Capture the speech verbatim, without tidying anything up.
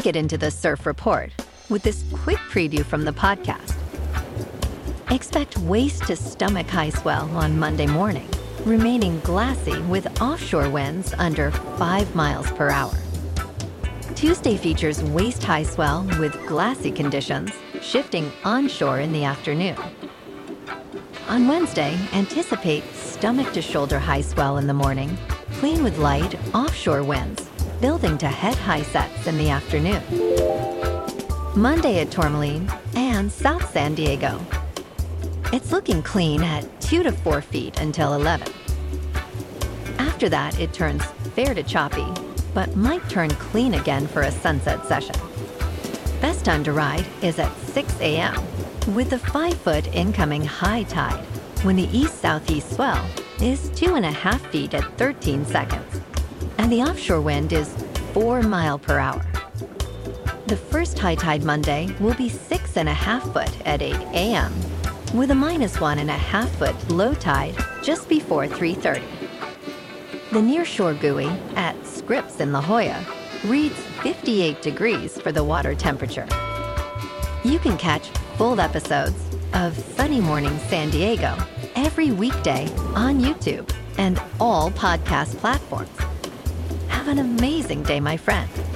get into the surf report with this quick preview from the podcast. Expect waist to stomach high swell on Monday morning, remaining glassy with offshore winds under five miles per hour. Tuesday features waist high swell with glassy conditions, shifting onshore in the afternoon. On Wednesday, anticipate stomach to shoulder high swell in the morning, clean with light offshore winds, building to head high sets in the afternoon. Monday at Tourmaline and South San Diego. It's looking clean at two to four feet until eleven. After that, it turns fair to choppy, but might turn clean again for a sunset session. Best time to ride is at six a.m. with the five-foot incoming high tide, when the east-southeast swell is two and a half feet at thirteen seconds, and the offshore wind is four mile per hour. The first high tide Monday will be six and a half foot at eight a.m. with a minus one and a half foot low tide just before three thirty. The nearshore buoy at Scripps in La Jolla reads fifty-eight degrees for the water temperature. You can catch full episodes of Sunny Morning San Diego every weekday on YouTube and all podcast platforms. Have an amazing day, my friend.